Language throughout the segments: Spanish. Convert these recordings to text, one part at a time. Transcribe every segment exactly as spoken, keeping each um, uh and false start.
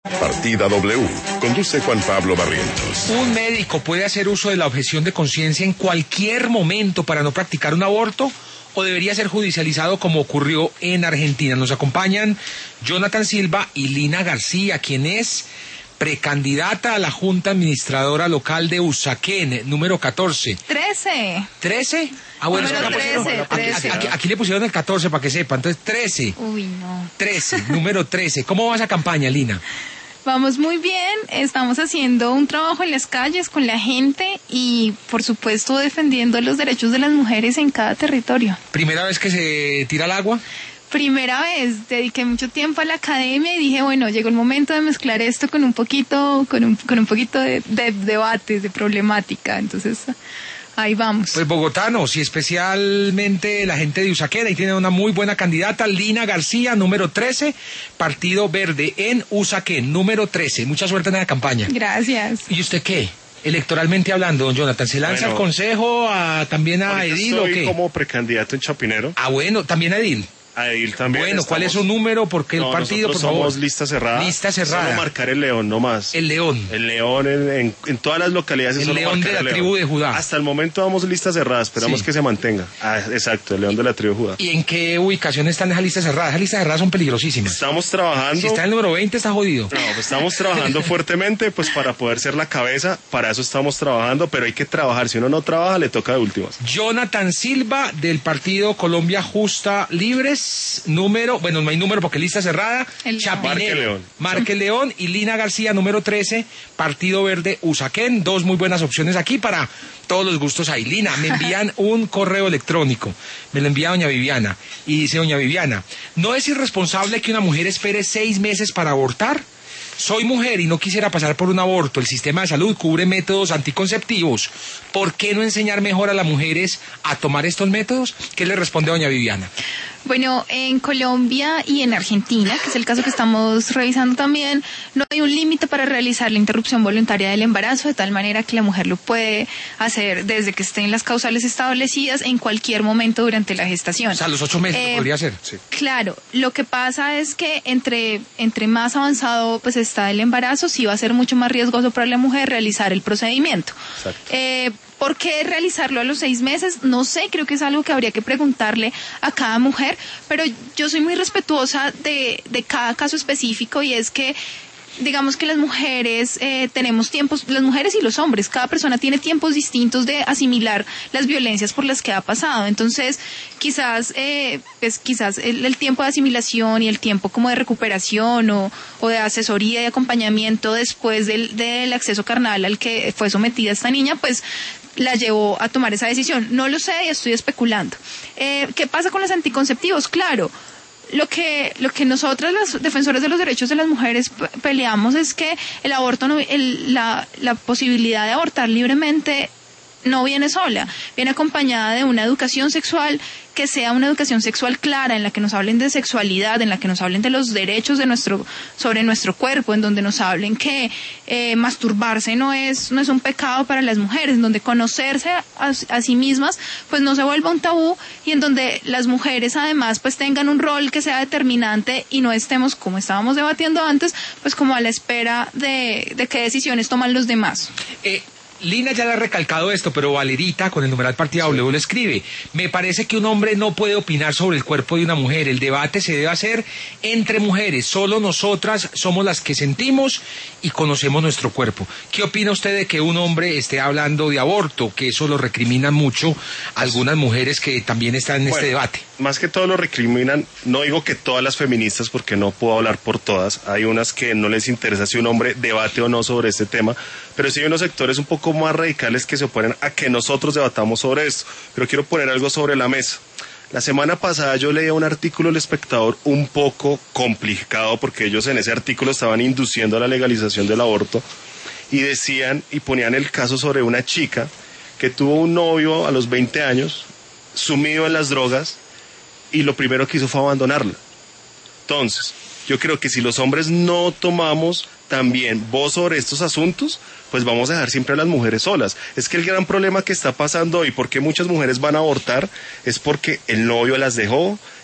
Partida W. Conduce Juan Pablo Barrientos. ¿Un médico puede hacer uso de la objeción de conciencia en cualquier momento para no practicar un aborto? ¿O debería ser judicializado como ocurrió en Argentina? Nos acompañan Jonathan Silva y Lina García, quien es precandidata a la Junta Administradora Local de Usaquén, número catorce. trece. ¿trece? Ah, bueno, Número acá pusieron- trece, aquí, trece. aquí- aquí le pusieron el catorce para que sepa, entonces trece. Uy, no. trece, número trece. ¿Cómo va esa campaña, Lina? Vamos muy bien, estamos haciendo un trabajo en las calles con la gente y, por supuesto, defendiendo los derechos de las mujeres en cada territorio. ¿Primera vez que se tira al agua? Primera vez, dediqué mucho tiempo a la academia y dije, bueno, llegó el momento de mezclar esto con un poquito, con un, con un poquito de, de debates, de problemática, entonces ahí vamos. Pues bogotanos y especialmente la gente de Usaquén, ahí tienen una muy buena candidata, Lina García, número trece, Partido Verde en Usaquén, número trece. Mucha suerte en la campaña. Gracias. ¿Y usted qué? Electoralmente hablando, don Jonathan, ¿se lanza Bueno, al consejo, a, también a Ahorita Edil o estoy qué? como precandidato en Chapinero. Ah, bueno, también a Edil. A Edil también. Bueno, ¿cuál es su estamos- número? Porque el No, partido, por nosotros favor. somos lista cerrada. Lista cerrada. Solo marcar el león, no más. El León. El león en, en, en todas las localidades. El solo león marcar de la el león. tribu de Judá. Hasta el momento vamos lista cerrada, esperamos Sí. que se mantenga. Ah, exacto, el león de la tribu de Judá. ¿Y en qué ubicación están esas listas cerradas? Esas listas cerradas son peligrosísimas. Estamos trabajando. Si está en el número veinte, está jodido. No, pues estamos trabajando fuertemente pues para poder ser la cabeza, para eso estamos trabajando, pero hay que trabajar, si uno no trabaja le toca de últimas. Jonathan Silva, del partido Colombia Justa Libres, número, bueno, no hay número porque lista cerrada, El Chapinero, Marque León. Marque León y Lina García, número trece, Partido Verde Usaquén, dos muy buenas opciones aquí para todos los gustos ahí. Lina, me envían un correo electrónico, me lo envía doña Viviana, y dice doña Viviana, ¿no es irresponsable que una mujer espere seis meses para abortar? Soy mujer y no quisiera pasar por un aborto. El sistema de salud cubre métodos anticonceptivos. ¿Por qué no enseñar mejor a las mujeres a tomar estos métodos? ¿Qué le responde doña Viviana? Bueno, en Colombia y en Argentina, que es el caso que estamos revisando también, no hay un límite para realizar la interrupción voluntaria del embarazo, de tal manera que la mujer lo puede hacer desde que estén las causales establecidas en cualquier momento durante la gestación. O sea, a los ocho meses Eh, lo podría hacer. Sí. Claro, lo que pasa es que entre, entre más avanzado pues está el embarazo, sí va a ser mucho más riesgoso para la mujer realizar el procedimiento. Exacto. Eh, ¿Por qué realizarlo a los seis meses? No sé, creo que es algo que habría que preguntarle a cada mujer, pero yo soy muy respetuosa de, de cada caso específico y es que digamos que las mujeres eh, tenemos tiempos, las mujeres y los hombres, cada persona tiene tiempos distintos de asimilar las violencias por las que ha pasado. Entonces, quizás, eh, pues quizás el, el tiempo de asimilación y el tiempo como de recuperación o, o de asesoría y acompañamiento después del, del acceso carnal al que fue sometida esta niña, pues la llevó a tomar esa decisión. No lo sé y estoy especulando. Eh, ¿Qué pasa con los anticonceptivos? Claro. Lo que, lo que nosotras, los defensores de los derechos de las mujeres, pe- peleamos es que el aborto, no, el, la, la posibilidad de abortar libremente no viene sola, viene acompañada de una educación sexual que sea una educación sexual clara, en la que nos hablen de sexualidad, en la que nos hablen de los derechos de nuestro, sobre nuestro cuerpo, en donde nos hablen que eh, masturbarse no es, no es un pecado para las mujeres, en donde conocerse a, a sí mismas pues no se vuelva un tabú y en donde las mujeres además pues tengan un rol que sea determinante y no estemos, como estábamos debatiendo antes, pues como a la espera de, de qué decisiones toman los demás. Eh, Lina ya le ha recalcado esto, pero Valerita, con el numeral Partida W, le escribe: me parece que un hombre no puede opinar sobre el cuerpo de una mujer. El debate se debe hacer entre mujeres. Solo nosotras somos las que sentimos y conocemos nuestro cuerpo. ¿Qué opina usted de que un hombre esté hablando de aborto? Que eso lo recriminan mucho algunas mujeres que también están en Bueno, este debate. Más que todo lo recriminan, no digo que todas las feministas, porque no puedo hablar por todas, hay unas que no les interesa si un hombre debate o no sobre este tema, pero sí hay unos sectores un poco más radicales que se oponen a que nosotros debatamos sobre esto. Pero quiero poner algo sobre la mesa. La semana pasada yo leía un artículo del Espectador un poco complicado, porque ellos en ese artículo estaban induciendo a la legalización del aborto, y decían y ponían el caso sobre una chica que tuvo un novio a los veinte años, sumido en las drogas, y lo primero que hizo fue abandonarla. Entonces, yo creo que si los hombres no tomamos también voz sobre estos asuntos, pues vamos a dejar siempre a las mujeres solas. Es que el gran problema que está pasando hoy, porque muchas mujeres van a abortar, es porque el novio las dejó,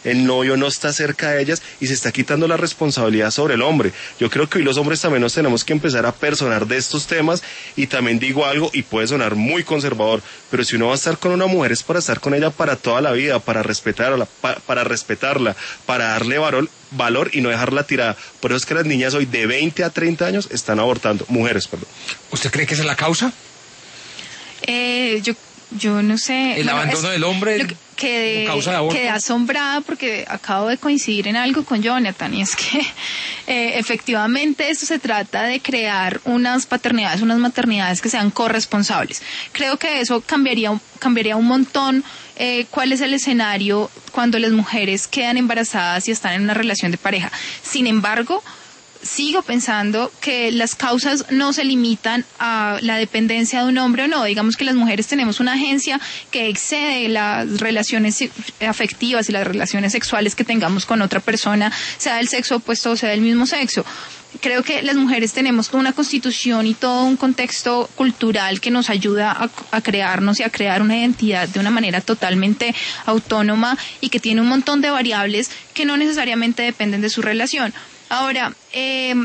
el novio no está cerca de ellas y se está quitando la responsabilidad sobre el hombre. Yo creo que hoy los hombres también nos tenemos que empezar a personar de estos temas, y también digo algo y puede sonar muy conservador, pero si uno va a estar con una mujer es para estar con ella para toda la vida, para respetarla, para, para respetarla, para darle valor, valor y no dejarla tirada. Por eso es que las niñas hoy de veinte a treinta años están abortando, mujeres, perdón. ¿Usted cree que esa es la causa? Eh, yo, yo no sé. El Bueno, abandono es- del hombre lo que- quedé, como causa de aborto. quedé asombrada porque acabo de coincidir en algo con Jonathan, y es que eh, efectivamente esto se trata de crear unas paternidades, unas maternidades que sean corresponsables. Creo que eso cambiaría, un- cambiaría un montón eh, cuál es el escenario cuando las mujeres quedan embarazadas y están en una relación de pareja. Sin embargo, sigo pensando que las causas no se limitan a la dependencia de un hombre o no. Digamos que las mujeres tenemos una agencia que excede las relaciones se- afectivas y las relaciones sexuales que tengamos con otra persona, sea del sexo opuesto o sea del mismo sexo. Creo que las mujeres tenemos toda una constitución y todo un contexto cultural que nos ayuda a, a crearnos y a crear una identidad de una manera totalmente autónoma y que tiene un montón de variables que no necesariamente dependen de su relación. Ahora, eh,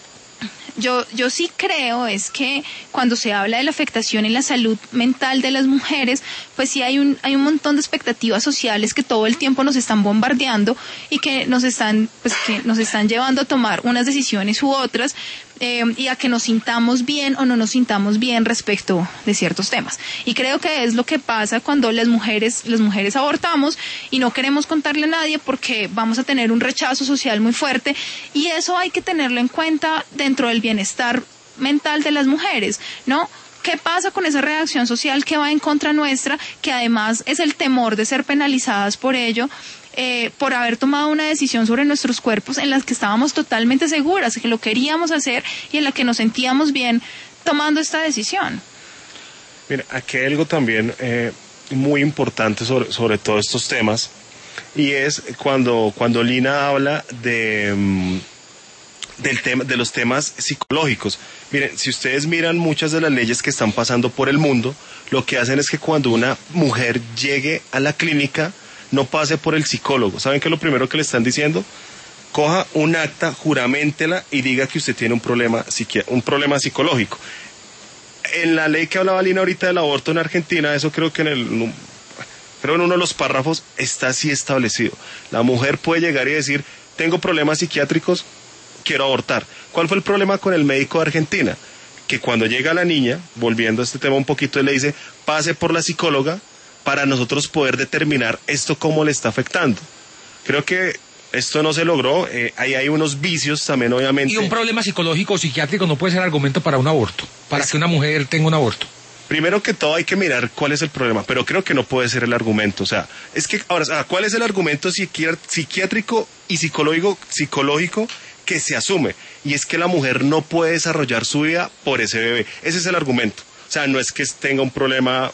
yo, yo sí creo es que cuando se habla de la afectación en la salud mental de las mujeres, pues sí hay un, hay un montón de expectativas sociales que todo el tiempo nos están bombardeando y que nos están, pues que nos están llevando a tomar unas decisiones u otras, eh, y a que nos sintamos bien o no nos sintamos bien respecto de ciertos temas. Y creo que es lo que pasa cuando las mujeres, las mujeres abortamos y no queremos contarle a nadie porque vamos a tener un rechazo social muy fuerte, y eso hay que tenerlo en cuenta dentro del bienestar mental de las mujeres, ¿no? ¿Qué pasa con esa reacción social que va en contra nuestra, que además es el temor de ser penalizadas por ello, eh, por haber tomado una decisión sobre nuestros cuerpos en las que estábamos totalmente seguras, que lo queríamos hacer y en la que nos sentíamos bien tomando esta decisión? Mira, aquí hay algo también eh, muy importante sobre, sobre todos estos temas, y es cuando, cuando Lina habla de... mm, del tema, de los temas psicológicos. Miren, si ustedes miran muchas de las leyes que están pasando por el mundo, lo que hacen es que cuando una mujer llegue a la clínica, no pase por el psicólogo. ¿Saben qué es lo primero que le están diciendo? Coja un acta, juraméntela y diga que usted tiene un problema, psiqui- un problema psicológico. En la ley que hablaba Lina ahorita del aborto en Argentina, eso creo que en el... Pero en uno de los párrafos está así establecido. La mujer puede llegar y decir, tengo problemas psiquiátricos, quiero abortar. ¿Cuál fue el problema con el médico de Argentina? Que cuando llega la niña, volviendo a este tema un poquito, él le dice, pase por la psicóloga para nosotros poder determinar esto cómo le está afectando. Creo que esto no se logró, eh, ahí hay unos vicios también, obviamente. Y un problema psicológico o psiquiátrico no puede ser argumento para un aborto, para Es- que una mujer tenga un aborto. Primero que todo hay que mirar cuál es el problema, pero creo que no puede ser el argumento. O sea, es que ahora, ah, ¿cuál es el argumento psiquiá- psiquiátrico y psicológico, psicológico que se asume? Y es que la mujer no puede desarrollar su vida por ese bebé. Ese es el argumento. O sea, no es que tenga un problema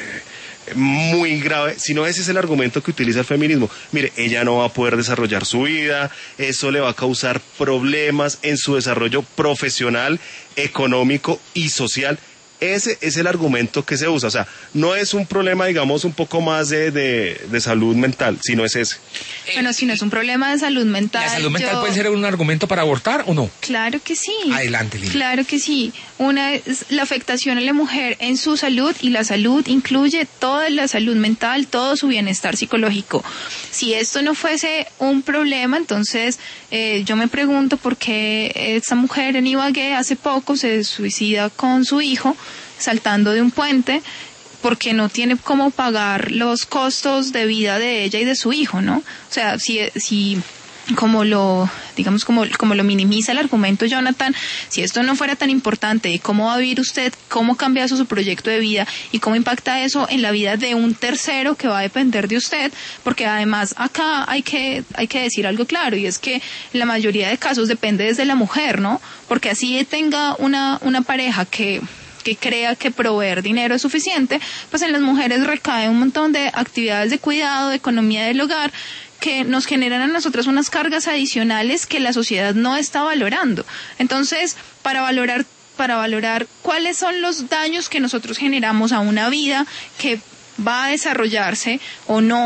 eh, muy grave, sino ese es el argumento que utiliza el feminismo. Mire, ella no va a poder desarrollar su vida, eso le va a causar problemas en su desarrollo profesional, económico y social. Ese es el argumento que se usa. O sea, no es un problema, digamos, un poco más de, de, de salud mental, sino es ese. Bueno, si no es un problema de salud mental. ¿La salud mental yo- puede ser un argumento para abortar o no? Claro que sí. Adelante, Lina. Claro que sí. Una es la afectación a la mujer en su salud, y la salud incluye toda la salud mental, todo su bienestar psicológico. Si esto no fuese un problema, entonces eh, yo me pregunto por qué esta mujer en Ibagué hace poco se suicida con su hijo saltando de un puente, porque no tiene cómo pagar los costos de vida de ella y de su hijo, ¿no? O sea, si, si como lo, digamos, como, como lo minimiza el argumento Jonathan, si esto no fuera tan importante, ¿cómo va a vivir usted? ¿Cómo cambia eso su proyecto de vida? ¿Y cómo impacta eso en la vida de un tercero que va a depender de usted? Porque además acá hay que, hay que decir algo claro, y es que en la mayoría de casos depende desde la mujer, ¿no? Porque así tenga una, una pareja que que crea que proveer dinero es suficiente, pues en las mujeres recae un montón de actividades de cuidado, de economía del hogar, que nos generan a nosotras unas cargas adicionales que la sociedad no está valorando. Entonces, para valorar, para valorar cuáles son los daños que nosotros generamos a una vida que va a desarrollarse o no,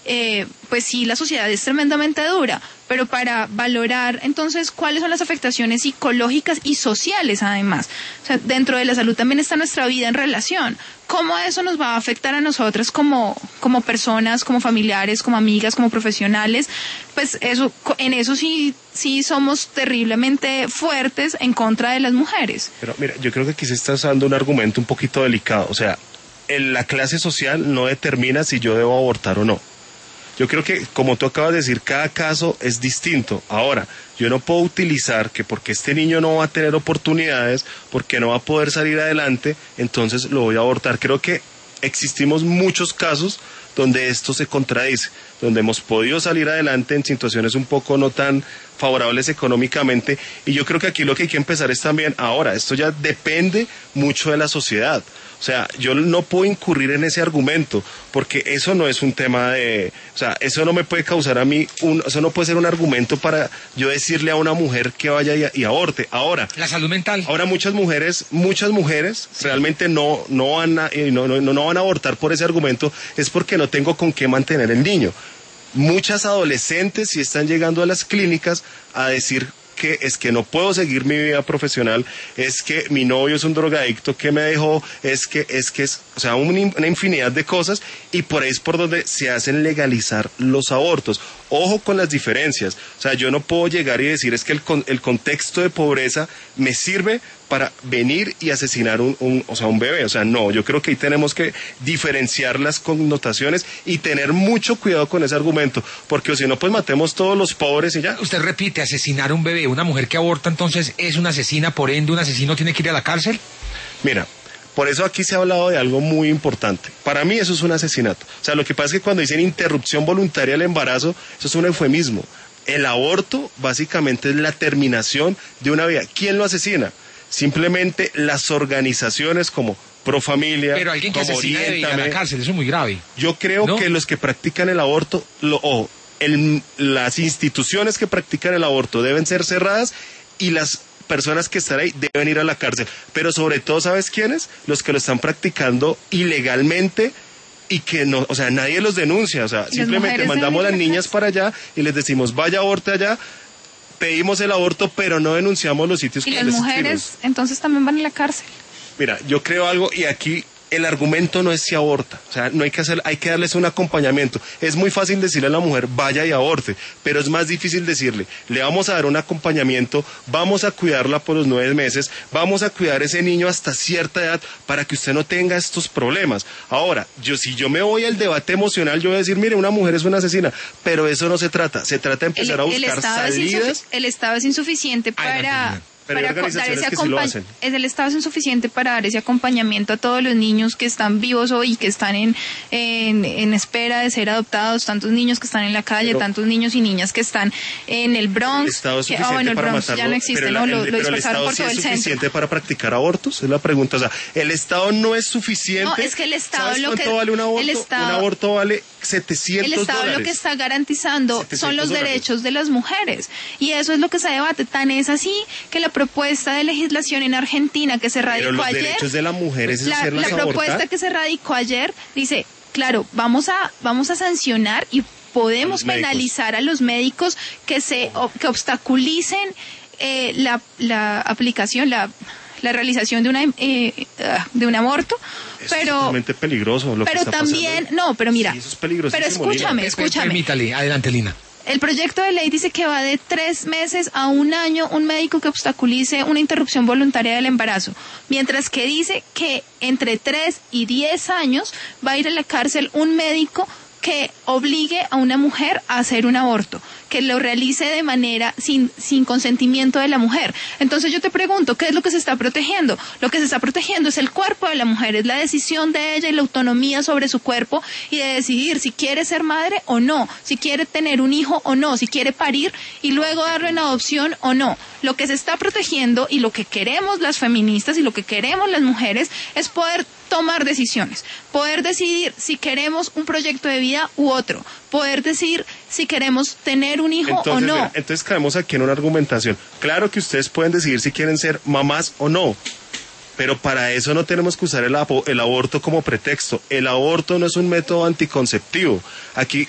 eh, pues sí, la sociedad es tremendamente dura, pero para valorar entonces cuáles son las afectaciones psicológicas y sociales además. O sea, dentro de la salud también está nuestra vida en relación. ¿Cómo eso nos va a afectar a nosotras como, como personas, como familiares, como amigas, como profesionales? Pues eso, en eso sí, sí somos terriblemente fuertes en contra de las mujeres. Pero mira, yo creo que aquí se está usando un argumento un poquito delicado. O sea, en la clase social no determina si yo debo abortar o no. Yo creo que, como tú acabas de decir, cada caso es distinto. Ahora, yo no puedo utilizar que porque este niño no va a tener oportunidades, porque no va a poder salir adelante, entonces lo voy a abortar. Creo que existimos muchos casos donde esto se contradice, donde hemos podido salir adelante en situaciones un poco no tan favorables económicamente, y yo creo que aquí lo que hay que empezar es también, ahora, esto ya depende mucho de la sociedad. O sea, yo no puedo incurrir en ese argumento, porque eso no es un tema de... O sea, eso no me puede causar a mí... Un, eso no puede ser un argumento para yo decirle a una mujer que vaya y, y aborte. Ahora... La salud mental. Ahora muchas mujeres, muchas mujeres sí. realmente no, no, van a, no, no, no van a abortar por ese argumento, es porque no tengo con qué mantener el niño. Muchas adolescentes sí están llegando a las clínicas a decir... que es que no puedo seguir mi vida profesional, es que mi novio es un drogadicto que me dejó, es que es que es, o sea, un, una infinidad de cosas, y por ahí es por donde se hacen legalizar los abortos. Ojo con las diferencias, o sea, yo no puedo llegar y decir es que el, el contexto de pobreza me sirve para venir y asesinar un, un, o sea, un bebé. O sea, no, yo creo que ahí tenemos que diferenciar las connotaciones y tener mucho cuidado con ese argumento, porque si no, pues matemos todos los pobres y ya. Usted repite, asesinar a un bebé, una mujer que aborta entonces es una asesina, por ende un asesino tiene que ir a la cárcel. Mira, por eso aquí se ha hablado de algo muy importante. Para mí eso es un asesinato. O sea, lo que pasa es que cuando dicen interrupción voluntaria del embarazo, eso es un eufemismo. El aborto básicamente es la terminación de una vida. ¿Quién lo asesina? Simplemente las organizaciones como Profamilia, pero alguien que como asesina debe ir a Oriéntame. la cárcel, eso es muy grave. Yo creo ¿no? que los que practican el aborto, lo, ojo, el, las instituciones que practican el aborto deben ser cerradas y las personas que están ahí deben ir a la cárcel. Pero sobre todo, ¿sabes quiénes? Los que lo están practicando ilegalmente y que no, o sea, nadie los denuncia. O sea, simplemente mandamos a las niñas para allá y les decimos, vaya, aborte allá. Pedimos el aborto, pero no denunciamos los sitios clandestinos. ¿Y las mujeres entonces también van a la cárcel? Mira, yo creo algo, y aquí el argumento no es si aborta, o sea, no hay que hacer, hay que darles un acompañamiento. Es muy fácil decirle a la mujer, vaya y aborte, pero es más difícil decirle, le vamos a dar un acompañamiento, vamos a cuidarla por los nueve meses, vamos a cuidar a ese niño hasta cierta edad para que usted no tenga estos problemas. Ahora, yo si yo me voy al debate emocional, yo voy a decir, mire, una mujer es una asesina, pero eso no se trata, se trata de empezar el, a buscar el salidas. El Estado es insuficiente para... Ay, Pero hay para dar ese que sí lo hacen. Es el Estado es insuficiente para dar ese acompañamiento a todos los niños que están vivos hoy y que están en, en, en espera de ser adoptados, tantos niños que están en la calle, pero, tantos niños y niñas que están en el Bronx. El Estado es que, suficiente oh, bueno, el para Bronx matarlo, ya no existe, pero no, la, lo, el, lo pero el dispersaron Estado por sí todo es el suficiente centro. para practicar abortos, es la pregunta. O sea, el Estado no es suficiente. No, es que el Estado ¿Sabes lo cuánto que vale un aborto? el Estado, un aborto vale setecientos el Estado dólares. lo que está garantizando son los dólares. derechos de las mujeres, y eso es lo que se debate. Tan es así que la propuesta de legislación en Argentina que se radicó Pero los ayer, derechos de la mujer es la, hacerlas la abortar. propuesta que se radicó ayer dice, claro, vamos a vamos a sancionar y podemos A los penalizar a los médicos que se que obstaculicen eh, la, la aplicación, la la realización de una eh, de un aborto, es pero totalmente peligroso lo pero que está también pasando. no, pero mira, Sí, eso es peligrosísimo, pero escúchame, Lina. escúchame. Permítale, adelante, Lina. El proyecto de ley dice que va de tres meses a un año un médico que obstaculice una interrupción voluntaria del embarazo, mientras que dice que entre tres y diez años va a ir a la cárcel un médico que obligue a una mujer a hacer un aborto, que lo realice de manera sin, sin consentimiento de la mujer. Entonces yo te pregunto, ¿qué es lo que se está protegiendo? Lo que se está protegiendo es el cuerpo de la mujer, es la decisión de ella y la autonomía sobre su cuerpo y de decidir si quiere ser madre o no, si quiere tener un hijo o no, si quiere parir y luego darlo en adopción o no. Lo que se está protegiendo y lo que queremos las feministas y lo que queremos las mujeres es poder tomar decisiones, poder decidir si queremos un proyecto de vida u otro, poder decir si queremos tener un hijo entonces, o no. Mira, entonces caemos aquí en una argumentación. Claro que ustedes pueden decidir si quieren ser mamás o no, pero para eso no tenemos que usar el, el aborto como pretexto. El aborto no es un método anticonceptivo. Aquí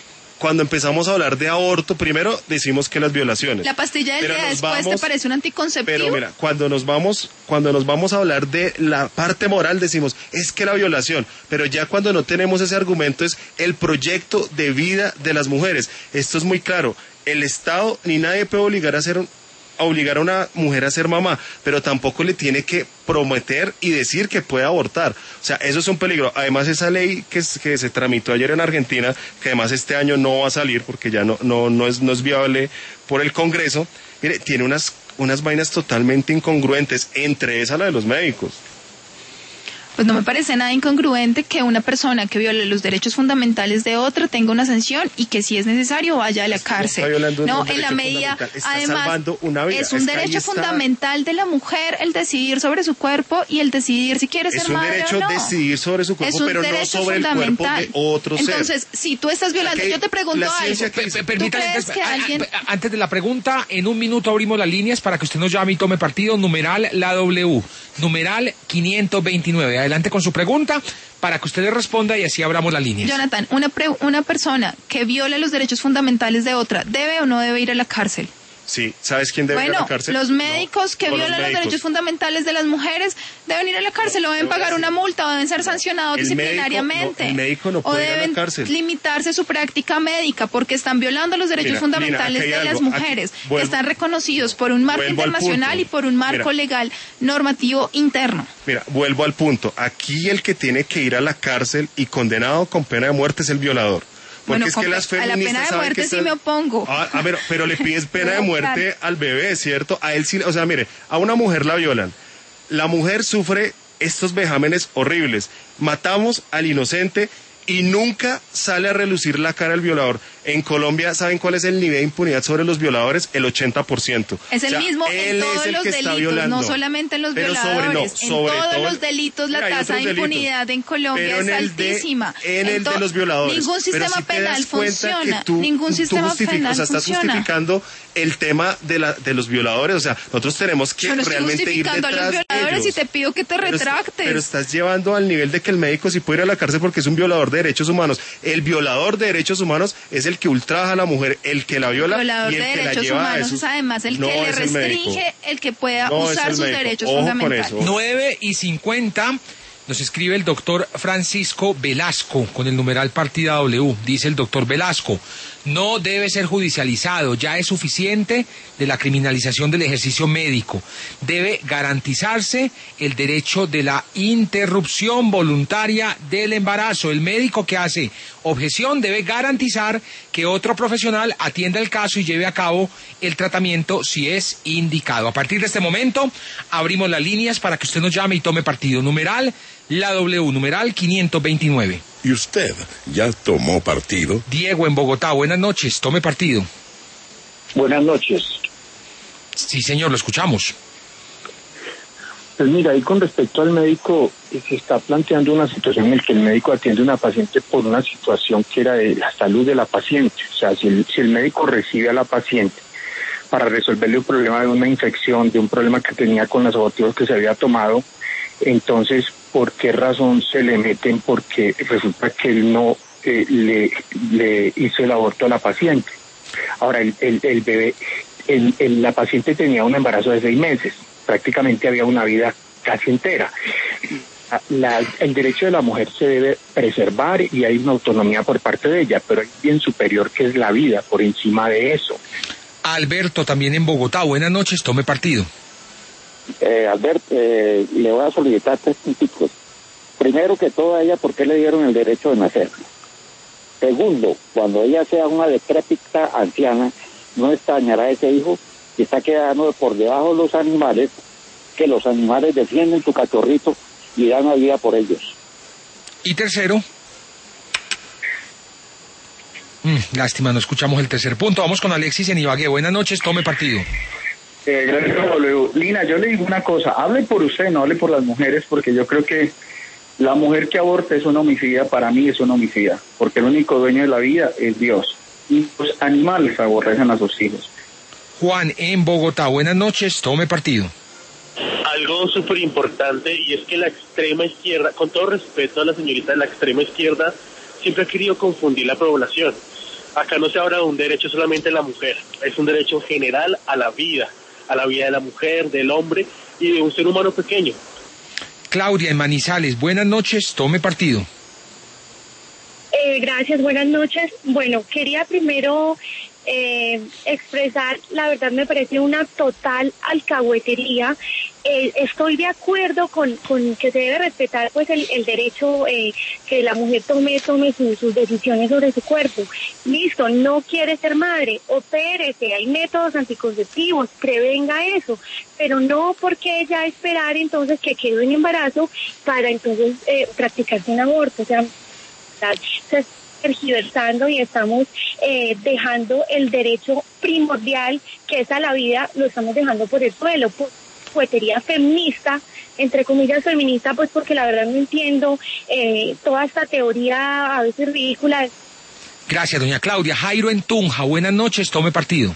cuando empezamos a hablar de aborto, primero decimos que las violaciones. La pastilla del pero día nos después vamos- te parece un anticonceptivo. Pero mira, cuando nos vamos, cuando nos vamos a hablar de la parte moral, decimos, es que la violación, pero ya cuando no tenemos ese argumento es el proyecto de vida de las mujeres. Esto es muy claro, el Estado ni nadie puede obligar a hacer un- a obligar a una mujer a ser mamá, pero tampoco le tiene que prometer y decir que puede abortar. O sea, eso es un peligro. Además, esa ley que, es- que se tramitó ayer en Argentina, que además este año no va a salir porque ya no, no, no, es, no es viable por el Congreso, mire, tiene unas, unas vainas totalmente incongruentes, entre esas la de los médicos. Pues no me parece nada incongruente que una persona que viole los derechos fundamentales de otra tenga una sanción y que si es necesario vaya a la Es que no cárcel. está violando un No, en derecho la medida, fundamental, está además, salvando una vida. es un Es que ahí derecho está. fundamental de la mujer el decidir sobre su cuerpo y el decidir si quiere ser Es un madre derecho o no. decidir sobre su cuerpo, Es un pero no derecho sobre el cuerpo fundamental. de otro ser. Entonces, si tú estás violando, que yo te pregunto la algo. ciencia que Pe- dice- pe- permítame, crees entonces, que a- a- alguien- a- antes de la pregunta, en un minuto abrimos las líneas para que usted nos llame y tome partido, numeral la W, numeral quinientos veintinueve. Adelante con su pregunta para que usted le responda y así abramos las líneas. Jonathan, una, pre- una persona que viola los derechos fundamentales de otra, ¿debe o no debe ir a la cárcel? Sí, ¿sabes quién debe ir a Bueno, la cárcel? los médicos No, que no los violan los, médicos. derechos fundamentales de las mujeres deben ir a la cárcel o deben te voy a pagar decir. una multa o deben ser sancionados El disciplinariamente. médico no- el médico no o puede ir a la deben cárcel. limitarse su práctica médica porque están violando los derechos Mira, fundamentales mira, aquí de hay las algo. Aquí- mujeres vuelvo- que están reconocidos por un marco vuelvo al internacional punto. y por un marco Mira. legal normativo interno. Mira, vuelvo al punto. Aquí el que tiene que ir a la cárcel y condenado con pena de muerte es el violador. Porque Bueno, es que con las pe- a la feministas pena de saben muerte que sí están- me opongo. Ah, ah, pero, pero le pides pena de No, muerte claro. al bebé, ¿cierto? A él sí, o sea, mire, a una mujer la violan. La mujer sufre estos vejámenes horribles. Matamos al inocente y nunca sale a relucir la cara del violador. En Colombia, ¿saben cuál es el nivel de impunidad sobre los violadores? El ochenta por ciento. Es el O sea, mismo él en todos es el los que está delitos, violando. no solamente en los Pero sobre- violadores, no, en sobre todos todo- los delitos la Mira, hay tasa de otros delitos. impunidad en Colombia Pero en es el de- altísima. en el to- de los violadores. Ningún Pero sistema si te penal das cuenta funciona, que tú- ningún tú sistema justificas, penal o sea, estás funciona. justificando el tema de, la, de los violadores. O sea, nosotros tenemos que Yo no estoy realmente ir justificando a detrás los de violadores ellos. y te pido que te Pero est- retractes. Pero estás llevando al nivel de que el médico sí puede ir a la cárcel porque es un violador de derechos humanos. El violador de derechos humanos es el que ultraja a la mujer, el que la viola violador y el de que la derechos lleva a humanos esos- es además el No que le es el médico. restringe el que pueda No es usar el sus médico. derechos Ojo con fundamentales. eso. nueve y cincuenta nos escribe el doctor Francisco Velasco con el numeral partida W. Dice el doctor Velasco, no debe ser judicializado, ya es suficiente de la criminalización del ejercicio médico. Debe garantizarse el derecho de la interrupción voluntaria del embarazo. El médico que hace objeción debe garantizar que otro profesional atienda el caso y lleve a cabo el tratamiento si es indicado. A partir de este momento, abrimos las líneas para que usted nos llame y tome partido. Numeral la W, numeral quinientos veintinueve. ¿Y usted ya tomó partido? Diego en Bogotá, buenas noches, tome partido. Buenas noches. Sí, señor, lo escuchamos. Pues mira, ahí con respecto al médico, eh, se está planteando una situación en la que el médico atiende a una paciente por una situación que era de la salud de la paciente. O sea, si el, si el médico recibe a la paciente para resolverle un problema de una infección, de un problema que tenía con los abortivos que se había tomado, entonces, ¿por qué razón se le meten? Porque resulta que él no eh, le, le hizo el aborto a la paciente. Ahora, el, el, el bebé, el, el, la paciente tenía un embarazo de seis meses, prácticamente había una vida casi entera. La, el derecho de la mujer se debe preservar y hay una autonomía por parte de ella, pero hay un bien superior que es la vida por encima de eso. Alberto también en Bogotá, buenas noches, tome partido. Eh, Albert, eh, le voy a solicitar tres puntos. Primero que todo a ella, ¿por qué le dieron el derecho de nacer? Segundo, cuando ella sea una decrépita anciana, no extrañará a ese hijo que está quedando por debajo de los animales, que los animales defienden su cachorrito y dan la vida por ellos. Y tercero, mm, lástima, no escuchamos el tercer punto. Vamos con Alexis en Ibagué, buenas noches, tome partido. Eh, gracias, W. Lina, yo le digo una cosa, hable por usted, no hable por las mujeres, porque yo creo que la mujer que aborta es una homicida, para mí es una homicida, porque el único dueño de la vida es Dios, y los animales aborrecen a sus hijos. Juan en Bogotá, buenas noches, tome partido. Algo súper importante, y es que la extrema izquierda, con todo respeto a la señorita de la extrema izquierda, siempre ha querido confundir la población. Acá no se habla de un derecho solamente de la mujer, es un derecho general a la vida, a la vida de la mujer, del hombre y de un ser humano pequeño. Claudia en Manizales, buenas noches, tome partido. Eh, gracias, buenas noches. Bueno, quería primero eh, expresar, la verdad me parece una total alcahuetería. Eh, estoy de acuerdo con, con que se debe respetar pues el, el derecho eh, que la mujer tome tome su, sus decisiones sobre su cuerpo. Listo, no quiere ser madre, opérese, hay métodos anticonceptivos, prevenga eso, pero no porque ya esperar entonces que quede en embarazo para entonces eh, practicarse un aborto. O sea, se está tergiversando y estamos eh, dejando el derecho primordial que es a la vida, lo estamos dejando por el suelo, por cohetería feminista, entre comillas feminista, pues porque la verdad no entiendo eh, toda esta teoría a veces ridícula. Gracias, doña Claudia. Jairo en Tunja, buenas noches, tome partido.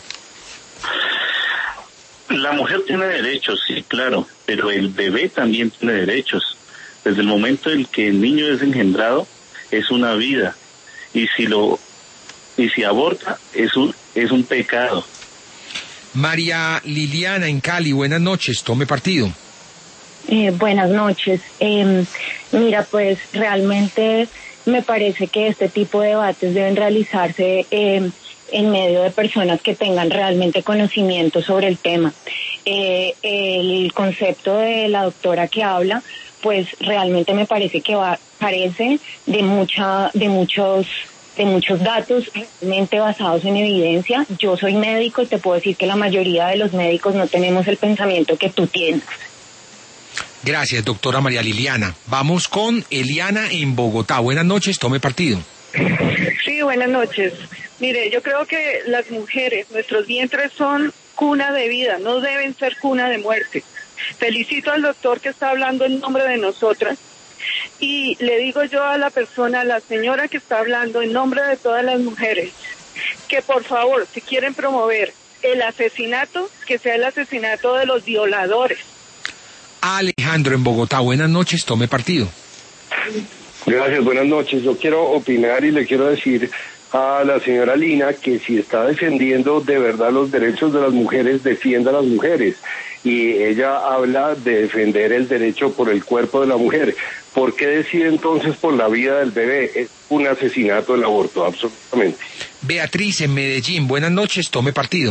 La mujer tiene derechos, sí, claro, pero el bebé también tiene derechos. Desde el momento en que el niño es engendrado, es una vida, y si lo y si aborta es un es un pecado. María Liliana en Cali, buenas noches, tome partido. Eh, buenas noches. Eh, mira, pues realmente me parece que este tipo de debates deben realizarse eh, en medio de personas que tengan realmente conocimiento sobre el tema. Eh, el concepto de la doctora que habla, pues realmente me parece que va, carece de mucha, de muchos, de muchos datos realmente basados en evidencia. Yo soy médico y te puedo decir que la mayoría de los médicos no tenemos el pensamiento que tú tienes. Gracias, doctora María Liliana. Vamos con Eliana en Bogotá. Buenas noches, tome partido. Sí, buenas noches. Mire, yo creo que las mujeres, nuestros vientres son cuna de vida, no deben ser cuna de muerte. Felicito al doctor que está hablando en nombre de nosotras y le digo yo a la persona, a la señora que está hablando en nombre de todas las mujeres, que por favor, si quieren promover el asesinato, que sea el asesinato de los violadores. Alejandro en Bogotá, buenas noches, tome partido. Gracias, buenas noches. Yo quiero opinar y le quiero decir a la señora Lina que si está defendiendo de verdad los derechos de las mujeres, defienda a las mujeres. Y ella habla de defender el derecho por el cuerpo de la mujer. ¿Por qué decide entonces por la vida del bebé? Es un asesinato el aborto, absolutamente. Beatriz en Medellín, buenas noches, tome partido.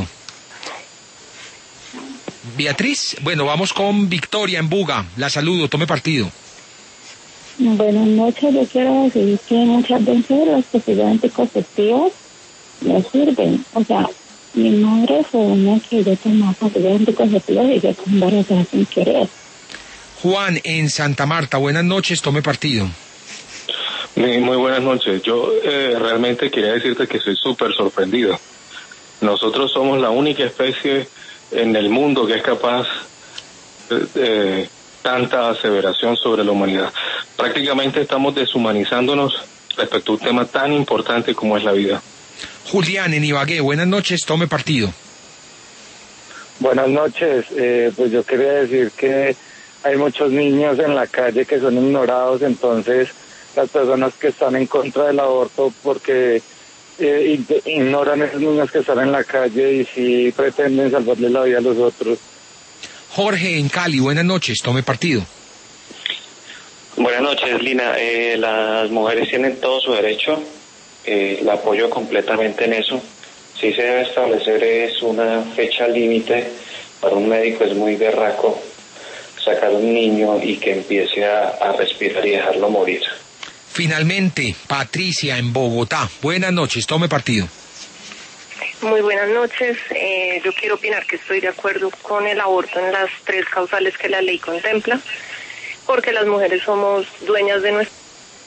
Beatriz, bueno, vamos con Victoria en Buga, la saludo, tome partido. Buenas noches, yo quiero decir que muchas veces las pastillas anticonceptivas no sirven. O sea, mi madre fue una que yo tomaba pastillas anticonceptivas y yo fui embarazada sin querer. Juan en Santa Marta, buenas noches, tome partido. Muy, muy buenas noches. Yo eh, realmente quería decirte que estoy súper sorprendido. Nosotros somos la única especie en el mundo que es capaz de eh, tanta aseveración sobre la humanidad. Prácticamente estamos deshumanizándonos respecto a un tema tan importante como es la vida. Julián en Ibagué, buenas noches, tome partido. Buenas noches, eh, pues yo quería decir que hay muchos niños en la calle que son ignorados, entonces las personas que están en contra del aborto porque eh, ignoran a esos niños que están en la calle y sí pretenden salvarle la vida a los otros. Jorge en Cali, buenas noches, tome partido. Buenas noches, Lina. Eh, las mujeres tienen todo su derecho, eh, la apoyo completamente en eso. Sí se debe establecer es una fecha límite. Para un médico es muy berraco sacar un niño y que empiece a, a respirar y dejarlo morir. Finalmente, Patricia en Bogotá, buenas noches, tome partido. Muy buenas noches. Eh, yo quiero opinar que estoy de acuerdo con el aborto en las tres causales que la ley contempla, porque las mujeres somos dueñas de nuestro...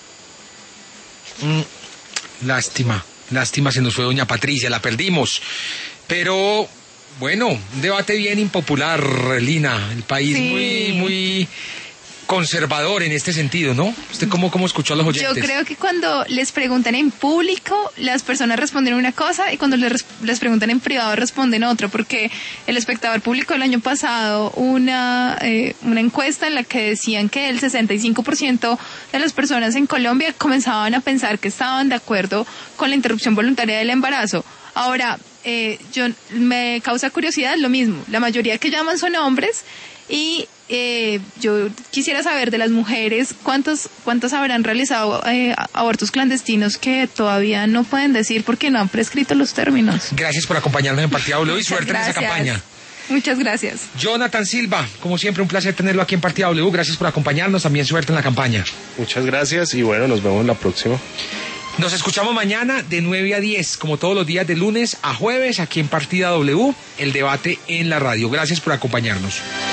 Mm, lástima, lástima se nos fue doña Patricia, la perdimos. Pero, bueno, un debate bien impopular, Lina. El país sí. muy, muy... conservador en este sentido, ¿no? ¿Usted cómo, cómo escuchó a los oyentes? Yo creo que cuando les preguntan en público, las personas responden una cosa y cuando les, les preguntan en privado responden otra, porque el espectador publicó el año pasado una, eh, una encuesta en la que decían que el sesenta y cinco por ciento de las personas en Colombia comenzaban a pensar que estaban de acuerdo con la interrupción voluntaria del embarazo. Ahora, eh, yo me causa curiosidad lo mismo. La mayoría que llaman son hombres y eh, yo quisiera saber de las mujeres cuántos cuántos habrán realizado eh, abortos clandestinos que todavía no pueden decir porque no han prescrito los términos. Gracias por acompañarnos en Partida W y suerte gracias. en esa campaña. Muchas gracias. Jonathan Silva, como siempre, un placer tenerlo aquí en Partida W. Gracias por acompañarnos. También suerte en la campaña. Muchas gracias y bueno, nos vemos en la próxima. Nos escuchamos mañana de nueve a diez, como todos los días de lunes a jueves, aquí en Partida W, el debate en la radio. Gracias por acompañarnos.